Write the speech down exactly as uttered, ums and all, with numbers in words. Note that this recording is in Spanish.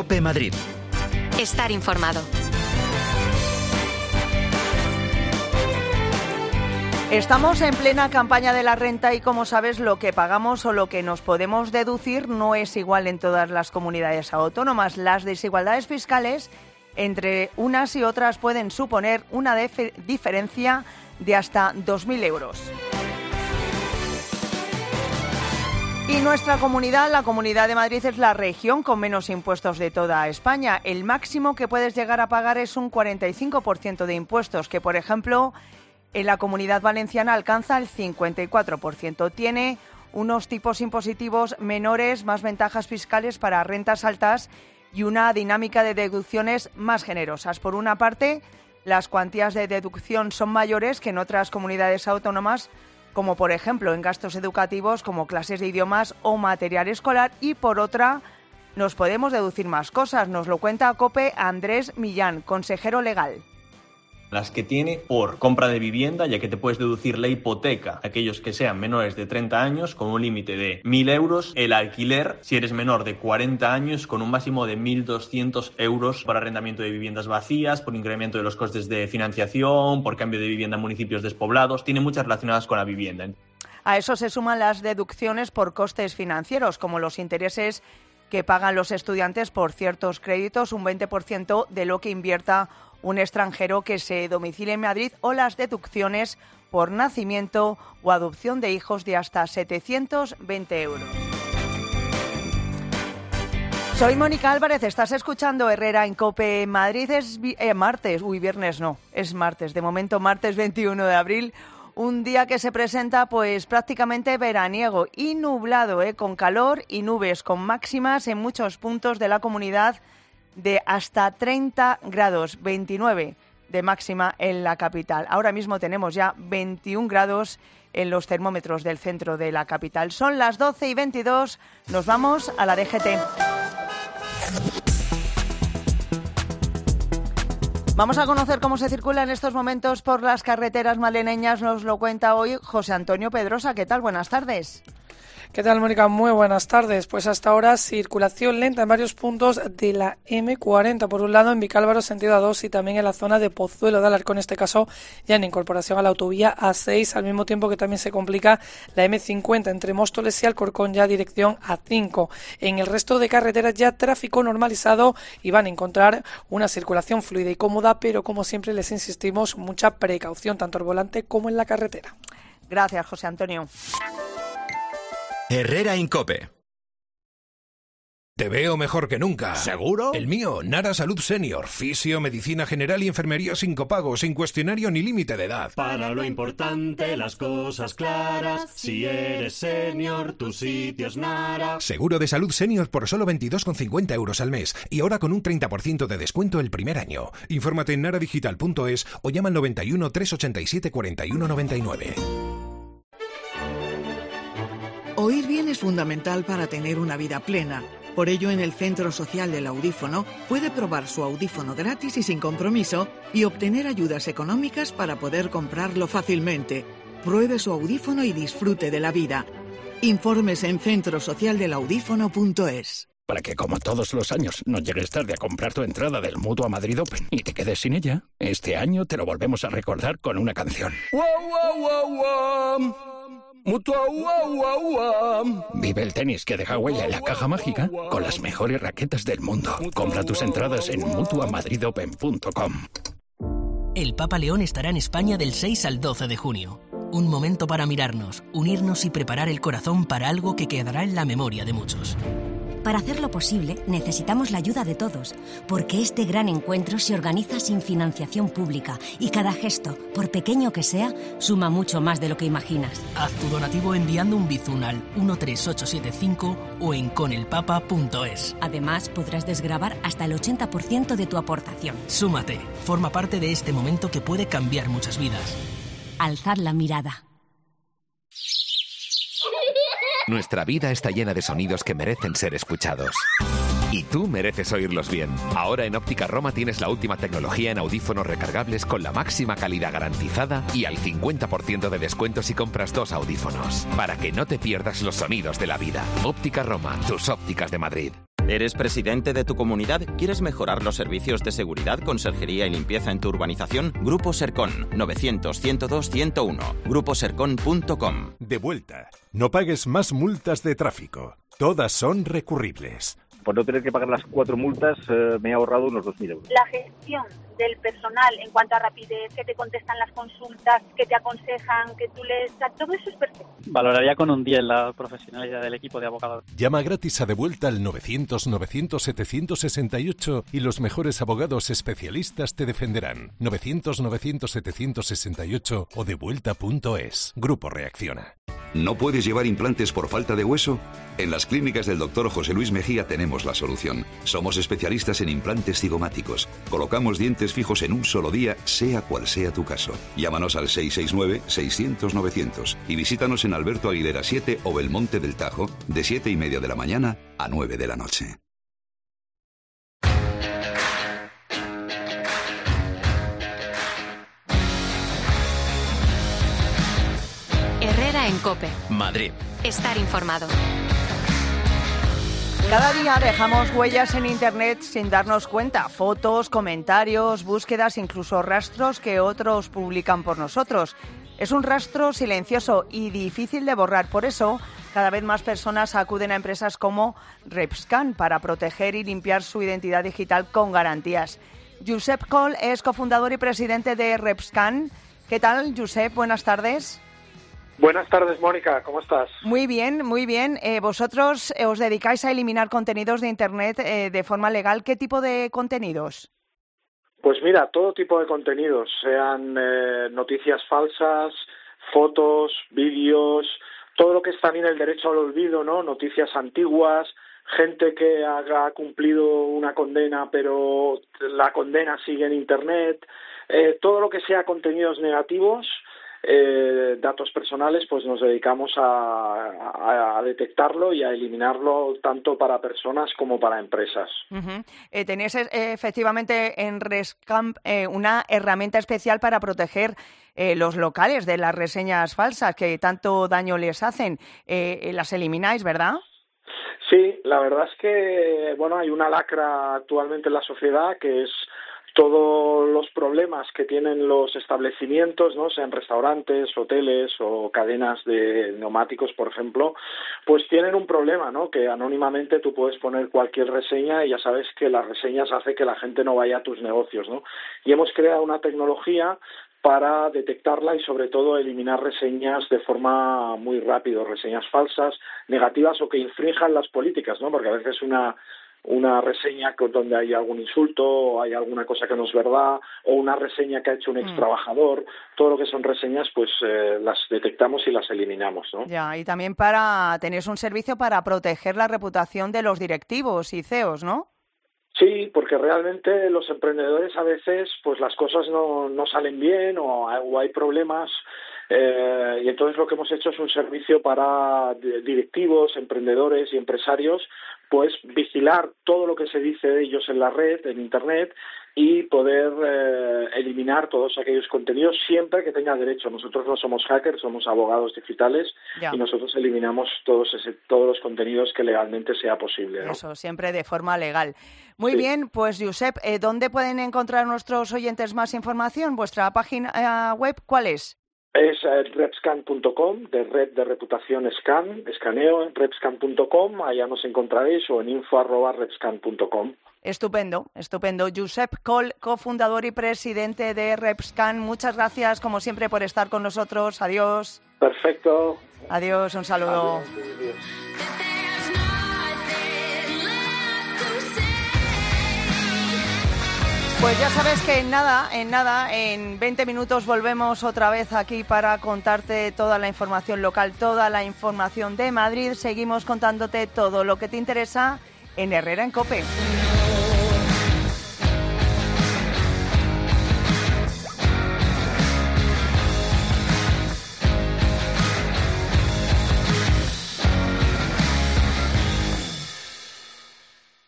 COPE Madrid. Estar informado. Estamos en plena campaña de la renta y, como sabes, lo que pagamos o lo que nos podemos deducir no es igual en todas las comunidades autónomas. Las desigualdades fiscales entre unas y otras pueden suponer una dif- diferencia de hasta dos mil euros. Y nuestra comunidad, la Comunidad de Madrid, es la región con menos impuestos de toda España. El máximo que puedes llegar a pagar es un cuarenta y cinco por ciento de impuestos, que, por ejemplo, en la Comunidad Valenciana alcanza el cincuenta y cuatro por ciento. Tiene unos tipos impositivos menores, más ventajas fiscales para rentas altas y una dinámica de deducciones más generosas. Por una parte, las cuantías de deducción son mayores que en otras comunidades autónomas, como por ejemplo en gastos educativos como clases de idiomas o material escolar, y por otra, nos podemos deducir más cosas. Nos lo cuenta a COPE Andrés Millán, consejero legal. Las que tiene por compra de vivienda, ya que te puedes deducir la hipoteca, aquellos que sean menores de treinta años, con un límite de mil euros, el alquiler, si eres menor de cuarenta años, con un máximo de mil doscientos euros por arrendamiento de viviendas vacías, por incremento de los costes de financiación, por cambio de vivienda en municipios despoblados, tiene muchas relacionadas con la vivienda. A eso se suman las deducciones por costes financieros, como los intereses que pagan los estudiantes por ciertos créditos, un veinte por ciento de lo que invierta un extranjero que se domicile en Madrid, o las deducciones por nacimiento o adopción de hijos de hasta setecientos veinte euros. Soy Mónica Álvarez, estás escuchando Herrera en COPE Madrid. Es eh, martes, uy, viernes no, es martes, de momento martes veintiuno de abril, un día que se presenta pues prácticamente veraniego y nublado, eh, con calor y nubes, con máximas en muchos puntos de la comunidad de hasta treinta grados, veintinueve de máxima en la capital. Ahora mismo tenemos ya veintiún grados en los termómetros del centro de la capital. Son las doce y veintidós, nos vamos a la D G T. Vamos a conocer cómo se circula en estos momentos por las carreteras maleneñas. Nos lo cuenta hoy José Antonio Pedrosa. ¿Qué tal? Buenas tardes. ¿Qué tal, Mónica? Muy buenas tardes. Pues hasta ahora circulación lenta en varios puntos de la eme cuarenta. Por un lado en Vicálvaro sentido A dos y también en la zona de Pozuelo de Alarcón, en este caso ya en incorporación a la autovía A seis, al mismo tiempo que también se complica la eme cincuenta entre Móstoles y Alcorcón, ya dirección A cinco. En el resto de carreteras ya tráfico normalizado y van a encontrar una circulación fluida y cómoda, pero como siempre les insistimos, mucha precaución tanto al volante como en la carretera. Gracias, José Antonio. Herrera en COPE. Te veo mejor que nunca. ¿Seguro? El mío, Nara Salud Senior. Fisio, medicina general y enfermería sin copago, sin cuestionario ni límite de edad. Para lo importante, las cosas claras. Si eres senior, tu sitio es Nara. Seguro de salud senior por solo veintidós con cincuenta euros al mes. Y ahora con un treinta por ciento de descuento el primer año. Infórmate en naradigital punto es o llama al noventa y uno, trescientos ochenta y siete, cuarenta y uno noventa y nueve. Oír bien es fundamental para tener una vida plena. Por ello, en el Centro Social del Audífono puede probar su audífono gratis y sin compromiso y obtener ayudas económicas para poder comprarlo fácilmente. Pruebe su audífono y disfrute de la vida. Informes en centro social del audífono punto es. Para que, como todos los años, no llegues tarde a comprar tu entrada del Mutua Madrid Open y te quedes sin ella, este año te lo volvemos a recordar con una canción. ¡Wow, wow, wow, wow! Mutua, wow, wow, wow. Vive el tenis que deja huella en la caja mágica con las mejores raquetas del mundo. Compra tus entradas en mutua madrid open punto com. El Papa León estará en España del seis al doce de junio. Un momento para mirarnos, unirnos y preparar el corazón para algo que quedará en la memoria de muchos. Para hacerlo posible, necesitamos la ayuda de todos, porque este gran encuentro se organiza sin financiación pública y cada gesto, por pequeño que sea, suma mucho más de lo que imaginas. Haz tu donativo enviando un bizum al uno tres ocho siete cinco o en conelpapa punto es. Además, podrás desgravar hasta el ochenta por ciento de tu aportación. Súmate, forma parte de este momento que puede cambiar muchas vidas. Alzad la mirada. Nuestra vida está llena de sonidos que merecen ser escuchados. Y tú mereces oírlos bien. Ahora en Óptica Roma tienes la última tecnología en audífonos recargables con la máxima calidad garantizada y al cincuenta por ciento de descuento si compras dos audífonos. Para que no te pierdas los sonidos de la vida. Óptica Roma, tus ópticas de Madrid. ¿Eres presidente de tu comunidad? ¿Quieres mejorar los servicios de seguridad, conserjería y limpieza en tu urbanización? Grupo Sercon, novecientos, ciento dos, ciento uno. grupo sercon punto com. De vuelta. No pagues más multas de tráfico. Todas son recurribles. Por no tener que pagar las cuatro multas, eh, me he ahorrado unos dos mil euros. La gestión del personal en cuanto a rapidez, que te contestan las consultas, que te aconsejan, que tú les... Todo eso es perfecto. Valoraría con un diez la profesionalidad del equipo de abogados. Llama gratis a De Vuelta al novecientos, novecientos, setecientos sesenta y ocho y los mejores abogados especialistas te defenderán. novecientos, novecientos, setecientos sesenta y ocho o devuelta punto es. Grupo Reacciona. ¿No puedes llevar implantes por falta de hueso? En las clínicas del doctor José Luis Mejía tenemos la solución. Somos especialistas en implantes cigomáticos. Colocamos dientes fijos en un solo día, sea cual sea tu caso. Llámanos al seis seis nueve, seiscientos, novecientos y visítanos en Alberto Aguilera siete o Belmonte del Tajo, de siete y media de la mañana a nueve de la noche. Herrera en COPE. Madrid. Estar informado. Cada día dejamos huellas en Internet sin darnos cuenta. Fotos, comentarios, búsquedas, incluso rastros que otros publican por nosotros. Es un rastro silencioso y difícil de borrar. Por eso, cada vez más personas acuden a empresas como Repscan para proteger y limpiar su identidad digital con garantías. Josep Coll es cofundador y presidente de Repscan. ¿Qué tal, Josep? Buenas tardes. Buenas tardes, Mónica, ¿cómo estás? Muy bien, muy bien. Eh, vosotros eh, os dedicáis a eliminar contenidos de Internet eh, de forma legal. ¿Qué tipo de contenidos? Pues mira, todo tipo de contenidos, sean eh, noticias falsas, fotos, vídeos, todo lo que está bien el derecho al olvido, ¿no? Noticias antiguas, gente que ha cumplido una condena pero la condena sigue en Internet, eh, todo lo que sea contenidos negativos. Eh, datos personales, pues nos dedicamos a, a, a detectarlo y a eliminarlo tanto para personas como para empresas. Uh-huh. Eh, tenéis eh, efectivamente en Repscan eh, una herramienta especial para proteger eh, los locales de las reseñas falsas que tanto daño les hacen. Eh, las elimináis, ¿verdad? Sí, la verdad es que bueno, hay una lacra actualmente en la sociedad que es todos los problemas que tienen los establecimientos, ¿no? Sean restaurantes, hoteles o cadenas de neumáticos, por ejemplo, pues tienen un problema, ¿no? Que anónimamente tú puedes poner cualquier reseña y ya sabes que las reseñas hace que la gente no vaya a tus negocios, ¿no? Y hemos creado una tecnología para detectarla y sobre todo eliminar reseñas de forma muy rápida, reseñas falsas, negativas o que infrinjan las políticas, ¿no? Porque a veces una una reseña donde hay algún insulto o hay alguna cosa que no es verdad o una reseña que ha hecho un ex trabajador, todo lo que son reseñas pues eh, las detectamos y las eliminamos, ¿no? Ya, y también para tenéis un servicio para proteger la reputación de los directivos y C E Os, ¿no? Sí, porque realmente los emprendedores a veces pues las cosas no, no salen bien o, o hay problemas eh, y entonces lo que hemos hecho es un servicio para directivos, emprendedores y empresarios pues vigilar todo lo que se dice de ellos en la red, en Internet y poder eh, eliminar todos aquellos contenidos siempre que tenga derecho. Nosotros no somos hackers, somos abogados digitales ya. Y nosotros eliminamos todos ese, todos los contenidos que legalmente sea posible, ¿no? Eso, siempre de forma legal. Muy sí. bien, pues Josep, eh, ¿dónde pueden encontrar nuestros oyentes más información? ¿Vuestra página web cuál es? Es eh, repscan punto com, de red de reputación scan, escaneo, repscan punto com, allá nos encontraréis, o en info arroba repscan punto com. Estupendo, estupendo. Josep Coll, cofundador y presidente de Repscan, muchas gracias como siempre por estar con nosotros. Adiós. Perfecto. Adiós, un saludo. Adiós, adiós. Pues ya sabes que en nada, en nada, en veinte minutos volvemos otra vez aquí para contarte toda la información local, toda la información de Madrid. Seguimos contándote todo lo que te interesa en Herrera en COPE.